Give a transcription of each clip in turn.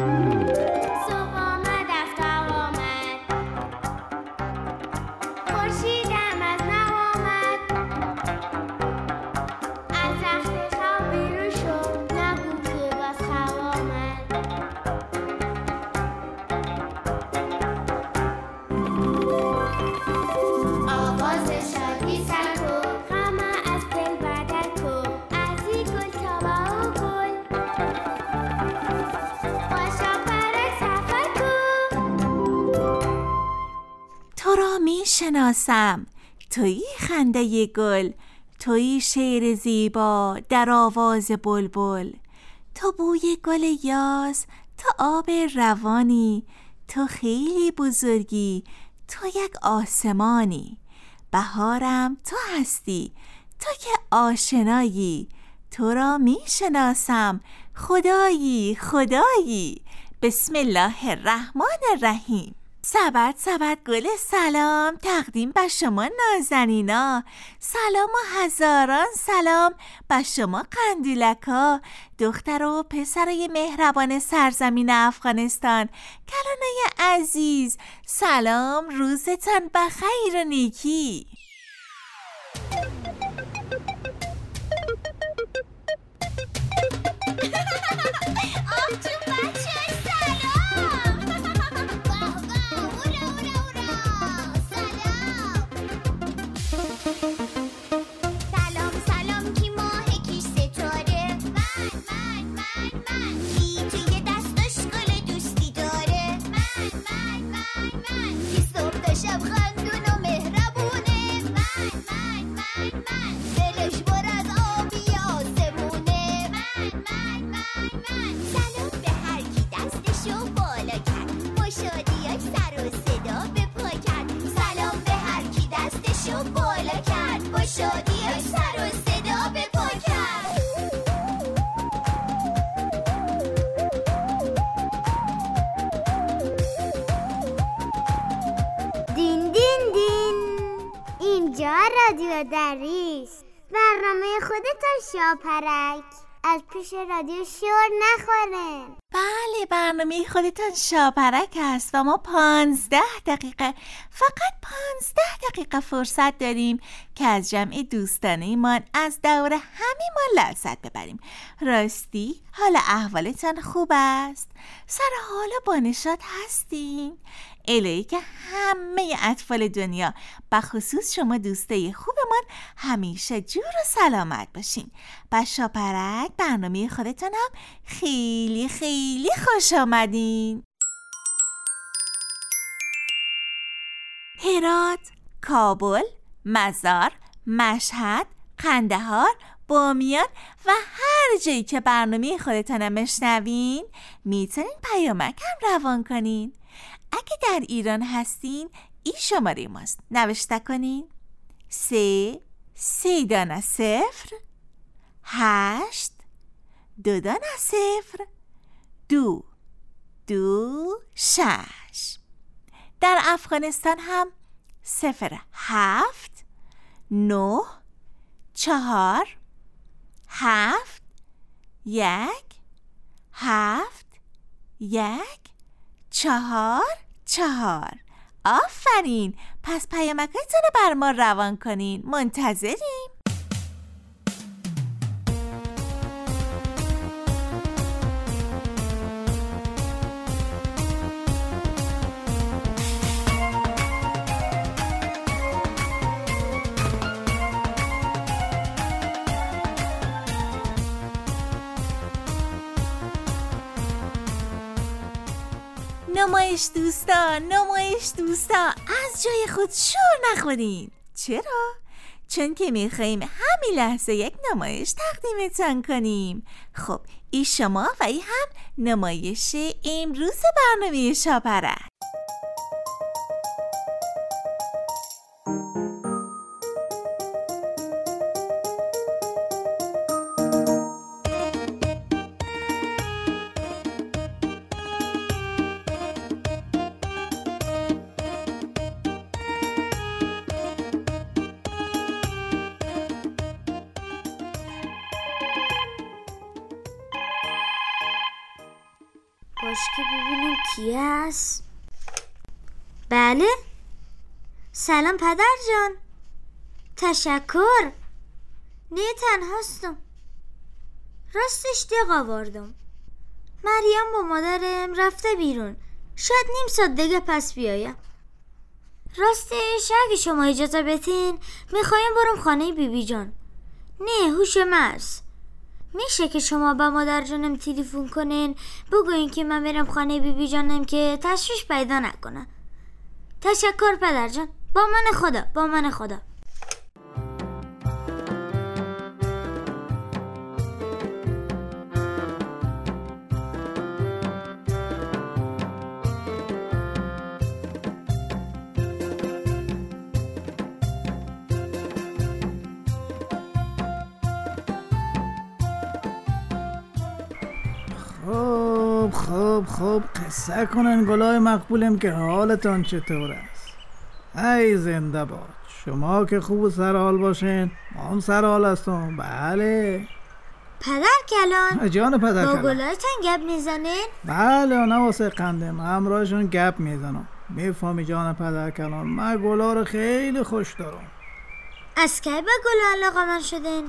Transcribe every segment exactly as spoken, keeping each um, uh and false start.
شناسم تویی خنده گل، تویی شعر زیبا در آواز بلبل. تو بوی گل یاس، تو آب روانی، تو خیلی بزرگی، تو یک آسمانی. بهارم تو هستی، تو که آشنایی، تو را می شناسم خدایی خدایی. بسم الله الرحمن الرحیم. سبد سبد گل سلام تقدیم به شما نازنینا، سلام و هزاران سلام به شما قندیلکا، دختر و پسرای مهربان سرزمین افغانستان. کلانای عزیز سلام، روزتان بخیر و نیکی. رادیو دریس، برنامه خودتان شاپرک، از پیش رادیو شور نخورن. بله، برنامه خودتان شاپرک است و ما پانزده دقیقه، فقط پانزده دقیقه فرصت داریم که از جمع دوستانه ایمان از دور همه ما لذت ببریم. راستی حال احوالتان خوب است؟ سر حال و بانشاد هستین؟ الهی که همه اطفال دنیا به خصوص شما دوستای خوبمان همیشه جور و سلامت باشین. با شاپرک برنامه خودتان هم خیلی خیلی خوش آمدین. هرات، کابل، مزار، مشهد، قندهار، بامیان و هر جایی که برنامه خودتان میشنوین میتونین پیامک هم روان کنین. اگه در ایران هستین این شماره ماست، نوشته کنین سه سه دانه صفر هشت دو دانه صفر دو دو شش. در افغانستان هم صفر هفت نه چهار هفت یک هفت یک چهار چهار. آفرین، پس پیامکتون رو بر ما روان کنین، منتظریم. نمایش دوستا، نمایش دوستا، از جای خود شور نخورین. چرا؟ چون که میخواییم همین لحظه یک نمایش تقدیمتان کنیم. خب این شما و این هم نمایش امروز برنامه شاپرک. که ببینم کی هست. بله، سلام پدر جان. تشکر. نه تنهاستم، راستش دق آوردم. مریم با مادرم رفته بیرون، شاید نیم ساعت دیگه پس بیایم. راستش اگه شما اجازه بدین میخوایم برم خانه بی بی جان. نه هوش مرز، میشه که شما با مادر جانم تلفن کنین بگوین که من میرم خانه بی بی جانم که تشویش پیدا نکنه. تشکر پدر جان. با من خدا، با من خدا. خب خب خب قصه کنن گلای مقبولم که حالتان چطور است؟ ای زنده باد، شما که خوب و سرحال باشین، ما هم سرحال هستم. بله پدر کلان، جان پدر با کلان، گلایتان گپ میزنین؟ بله نه واسه قندم، همراهشون گپ میزنم. میفهمی جان پدر کلان، من گلا رو خیلی خوش دارم. از کی به گل علاقه من شدین؟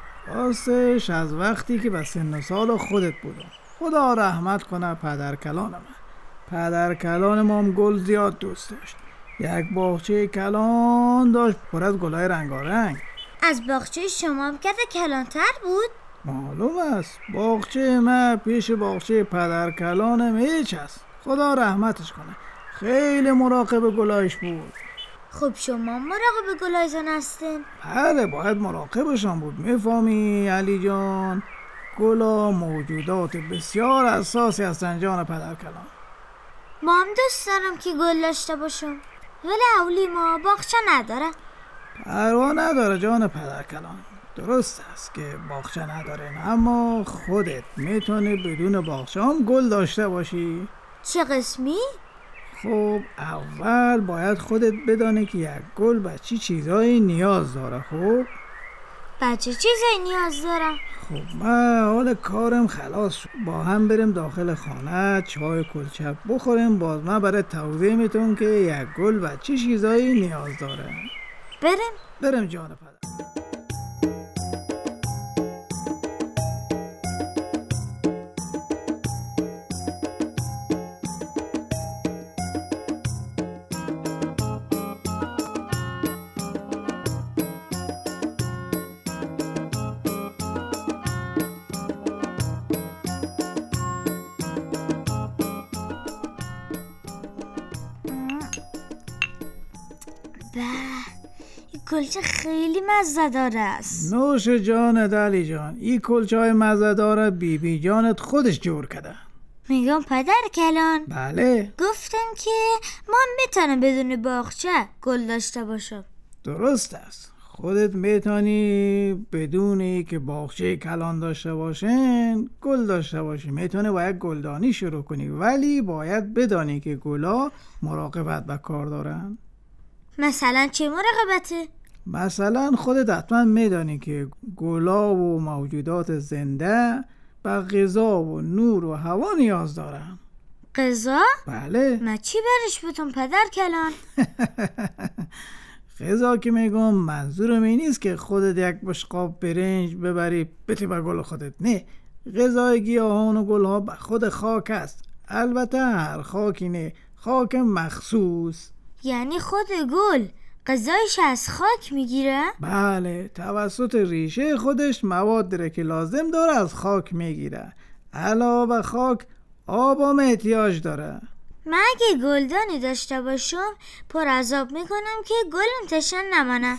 راستش از وقتی که به سن و سال خودت بودم. خدا رحمت کنه پدر کلانم. پدر کلان ما هم گل زیاد دوست داشت. یک باغچه کلان داشت پر از گلای رنگارنگ. از باغچه شما هم کده کلانتر بود؟ معلوم است، باغچه ما پیش باغچه پدر کلانم هیچ است. خدا رحمتش کنه، خیلی مراقب گلایش بود. خب شما مراقب گلایتان هستین؟ بله باید مراقبشان بود. میفهمی علی جان، گلا موجودات بسیار اساسی هستن جان پدر کلان. ما هم دوست دارم که گل داشته باشم، ولی اولی ما باغچه نداره. پروا نداره جان پدر کلان، درست است که باغچه ندارین، اما خودت میتونی بدون باغچه هم گل داشته باشی. چه قسمی؟ خب اول باید خودت بدانی که یک گل به چی چیزایی نیاز داره. خب بچه چیزایی نیاز دارم؟ خب من حال کارم خلاص شد، با هم بریم داخل خانه چای کلچه بخوریم، باز من برای توضیح میتونم که یک گل به چی چیزایی نیاز داره. بریم؟ بریم جان پدر. این کلچه خیلی مزه دار است. نوش جانت علی جان، این کلچه های مزه داره بی بی جانت خودش جور کرده. میگم پدر کلان، بله گفتم که ما میتونم بدون باغچه گل داشته باشم. درست است، خودت میتونی بدونی که باغچه کلان داشته باشین گل داشته باشی. میتونی باید گلدانی شروع کنی، ولی باید بدانی که گلا مراقبت به کار دارن. مثلا چه مراقبته؟ مثلا خودت حتما میدانی که گلا و موجودات زنده به غذا و نور و هوا نیاز دارن. غذا؟ بله. من چی برش بتون پدر کلان؟ غذا که میگم منظورم این نیست که خودت یک بشقاب برنج ببری بتی به گل خودت. نه، غذای گیاهان و گلها به خود خاک است. البته هر خاکی نه، خاک مخصوص. یعنی خود گل غذایش از خاک میگیره؟ بله، توسط ریشه خودش مواد داره که لازم داره از خاک میگیره. علاوه خاک آب هم احتیاج داره. من اگه گلدانی داشته باشم پر از آب میکنم که گلم تشن نمانه.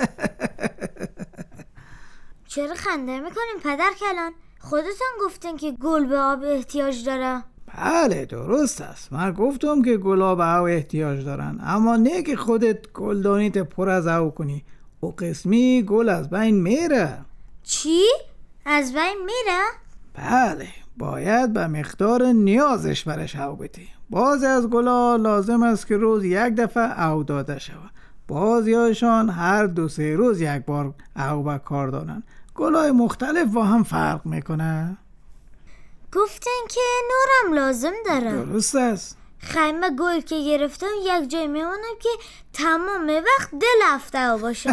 چرا خنده میکنیم پدر کلان؟ خودتون گفتین که گل به آب احتیاج داره. بله درست است، من گفتم که گلا به آب احتیاج دارن، اما نه که خودت گلدانیت پر از آب کنی. او قسمی گل از بین میره. چی؟ از بین میره؟ بله، باید به مقدار نیازش برش آب بدی. بعضی از گلا لازم است که روز یک دفعه آب داده شود، بعضیاشان هر دو سه روز یک بار آب به کار دارن. گلای مختلف با هم فرق میکنه. گفتن که نورم لازم دارم. درست است. خیمه گل که گرفتم یک جای میمونم که تمام وقت دل هفته باشه.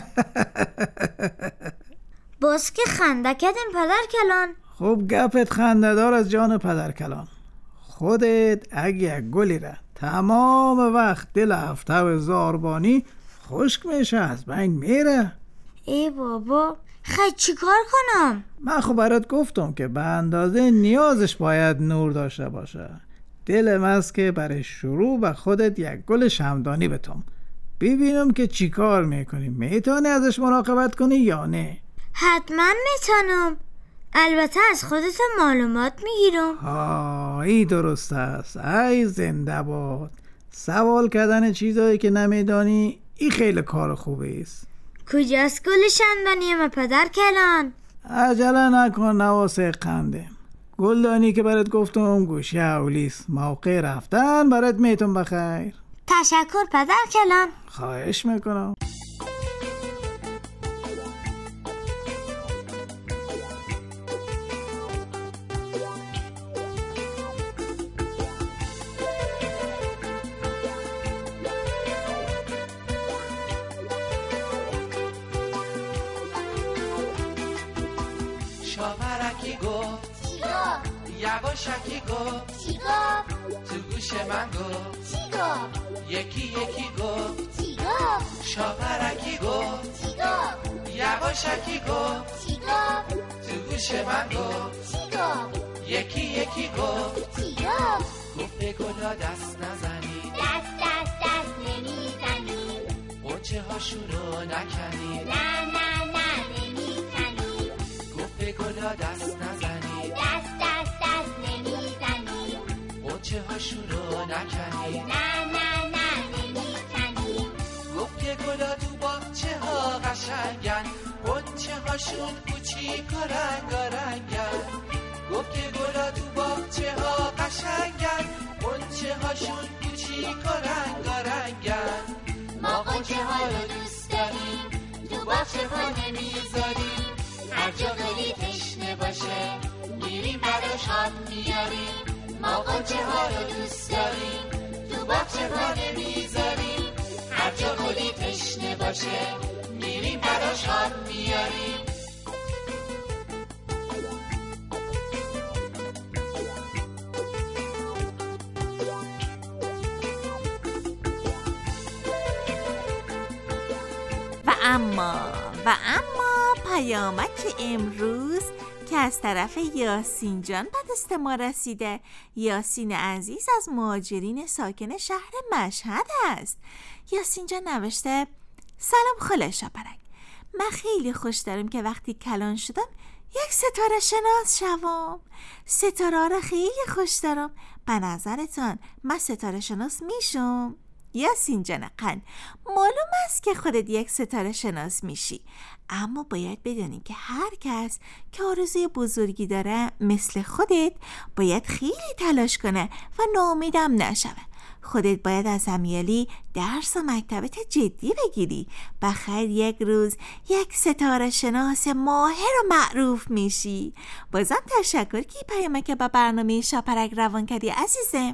باز که خنده کردیم پدر کلان. خب گپت خنده دار از جان پدر کلان. خودت اگه یک گلی را تمام وقت دل هفته و زاربانی خشک میشه، از بین میره. ای بابا خیلی چی کار کنم؟ من خب برات گفتم که به اندازه نیازش باید نور داشته باشه. دلم است که برای شروع به خودت یک گل شمعدانی بتم، ببینم که چی کار میکنی. میتونی ازش مراقبت کنی یا نه؟ حتما میتونم، البته از خودت معلومات میگیرم. ها ای درست است. ای زنده باد. سوال کردن چیزایی که نمیدانی این خیلی کار خوبی است. کجاست گل شمعدانی ما پدر کلان؟ عجله نکن، نواسه قنده. گلدانی که برات گفتم گوشه اولیست. موقع رفتن برات میتون بخیر. تشکر پدر کلان. خواهش میکنم. شاپرکی گفت چی گفت؟ یواشکی گفت چی گفت؟ تو گوش من گفت چی گفت؟ یکی یکی گفت چی گفت؟ شاپرکی گفت چی گفت؟ یواشکی گفت چی گفت؟ تو گوش من گفت چی گفت؟ یکی یکی گفت چی گفت؟ گفت به گلا دست نزنید، دست دست دست نمیزنید، قنچه هاشون رو نکنید، نه نه نه نمیزنید، گفت به گلا دست نزنید، دست دست دست نمیزنید، قنچه هاشون رو نکنید، نه نه نه نمیزنید، گفت که گلا تو باغچه ها قشنگن، قنچه هاشون کوچیک و رنگارنگن. گفت که گلا تو باغچه ها قشنگن، قنچه هاشون کوچیک و رنگارنگن. ما قنچه ها رو دوست داریم، تو باغچه ها نمیذاریم، هر جا گلی تشنه باشه میریم براش آب میاریم. ما قنچه ها رو دوست داریم، تو باغچه ها نمیذاریم، هر جا گلی تشنه باشه میریم براش آب میاریم. و اما و اما پیامک امروز که از طرف یاسین جان به دست ما رسیده. یاسین عزیز از مهاجرین ساکن شهر مشهد است. یاسین جان نوشته: سلام خاله شاپرک، من خیلی خوش دارم که وقتی کلان شدم یک ستاره شناس شوم. ستاره را خیلی خوش دارم. به نظرتان من ستاره شناس میشم؟ یاسین جان قند، معلوم است که خودت یک ستاره شناس میشی، اما باید بدانی که هر کس که آرزوی بزرگی داره مثل خودت باید خیلی تلاش کنه و ناامیدم نشوه. خودت باید از امیالی درس و مکتبت جدی بگیری. بخیر یک روز یک ستاره شناس ماهر و معروف میشی. بازم تشکر که پیامک با برنامه شاپرک روان کردی عزیزم.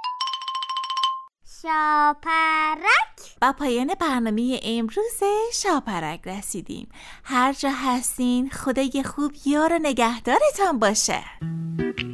شاپرک. با پایان برنامه امروز شاپرک رسیدیم. هر جا هستین خدای خوب یار و نگهدارتان باشه.